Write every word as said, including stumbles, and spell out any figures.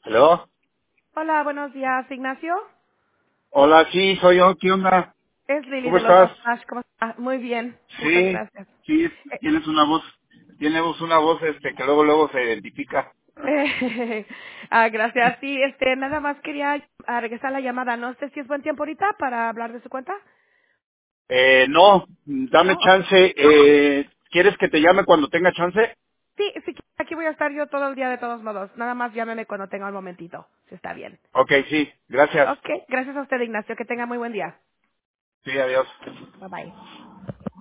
¿Aló? Hola, buenos días, Ignacio. Hola, sí, soy yo. ¿Qué onda? Es Lili ¿Cómo de los estás? Osage. ¿Cómo está? Muy bien, muchas Sí, gracias. sí, Eh, tienes una voz, tienes una voz este que luego luego se identifica. eh, ah, gracias. Sí, este, nada más quería ah, regresar la llamada. No sé si es buen tiempo ahorita para hablar de su cuenta. Eh, no, dame No, ok. chance. Eh, ¿Quieres que te llame cuando tenga chance? Sí, sí, aquí voy a estar yo todo el día de todos modos. Nada más llámeme cuando tenga un momentito, si está bien. Ok, sí, gracias. Ok, gracias a usted, Ignacio. Que tenga muy buen día. Sí, adiós. Bye bye.